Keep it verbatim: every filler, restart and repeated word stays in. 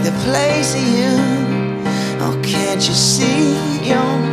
the place of you. Oh, can't you see you're